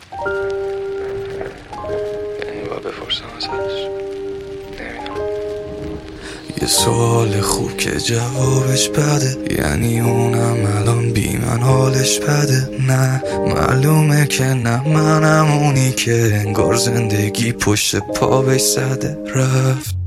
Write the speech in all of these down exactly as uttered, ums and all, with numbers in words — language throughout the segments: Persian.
یعنی باید بپرسم ازش. نمیدونم. یه سوال خوب که جوابش بده، یعنی اونم الان بی من حالش بده. نه معلومه که نه، منم اونی که انگار زندگی پشت پا بهش زده رفت.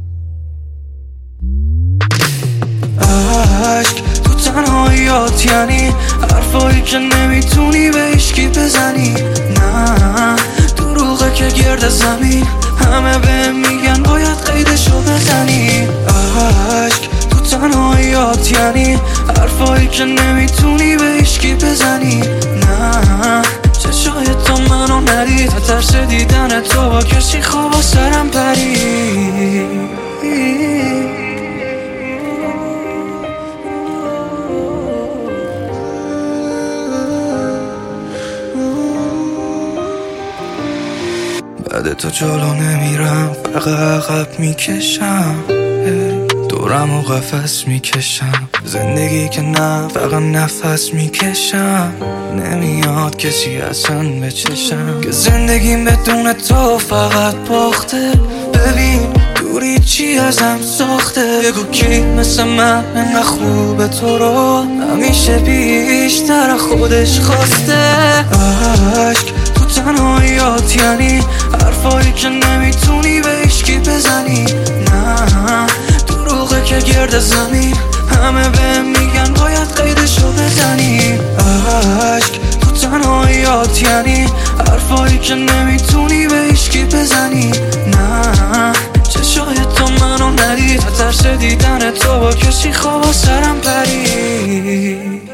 عشق تو تنهاییات، یعنی حرفایی که نمیتونی به هیچکی بزنی. نه دروغه که گرد زمین همه به میگن باید قیدشو بزنی. عشق تو تنهاییات، یعنی حرفایی که نمیتونی به هیچکی بزنی. نه چشای تو منو ندید، ترس دیدن تو با کسی خوابا سرم پرید. بعد تو جلو نمیرم، فقط عقب میکشم، دورم و قفس میکشم. زندگی که نه، فقط نفس میکشم. نمیاد کسی اصلا به چشم که زندگیم بدون تو فقط باخته. ببین دوری چی ازم ساخته، بگو کی مثل من انقدر خوبه تو رو همیشه بیشتر خودش خواسته. عشق تو تنهاییات، یعنی حرفایی که نمیتونی به هیچکی بزنی. نه دروغه که گرد زمین همه به میگن باید قیدشو بزنی. عشق تو تنهاییات، یعنی حرفایی که نمیتونی به هیچکی بزنی. نه چشای تو منو ندید، ترس دیدن تو با کسی خوابا سرم پرید.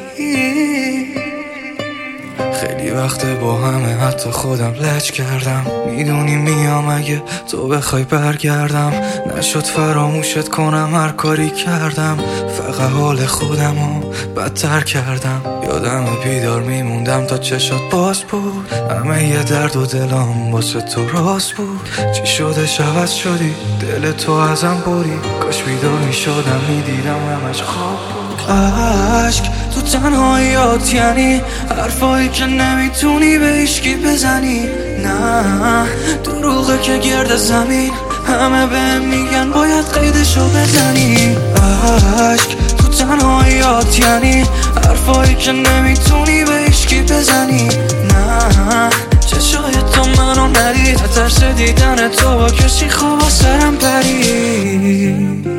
خیلی وقت با همه حتی خودم لج کردم. میدونی میام اگه تو بخوای برگردم. نشد فراموشت کنم هر کاری کردم، فقط حال خودمو بدتر کردم. یادم بیدار میموندم تا چشات باز بود، همه یه درد و دلم واسه تو راست بود. چی شده عوض شدی، دل تو ازم بری، کاش بیدار میشدم میدیدم همش خواب بود. عشق تو تنهاییات، یعنی حرفایی که نمیتونی به هیچکی بزنی. نه دروغه که گرد زمین همه به میگن باید قیدشو بزنی. عشق تو تنهاییات، یعنی حرفایی که نمیتونی به هیچکی بزنی. نه چشای تو منو ندید، ترس دیدن تو با کسی خوابا سرم پرید.